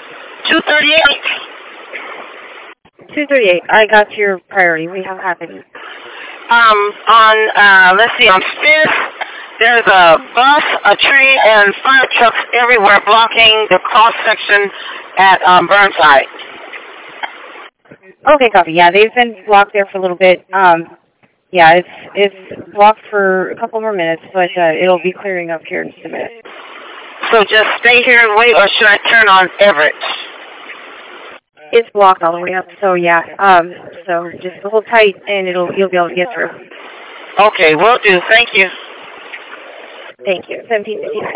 238. 238. I got your priority. We have happened. Let's see, on 5th, there's a bus, a train, and fire trucks everywhere blocking the cross section at Burnside. Okay, copy. Yeah, they've been blocked there for a little bit. Yeah, it's blocked for a couple more minutes, but it'll be clearing up here in just a minute. So just stay here and wait, or should I turn on Everett? It's blocked all the way up, so yeah. So just hold tight, and you'll be able to get through. Okay, will do. Thank you. Thank you. 1759.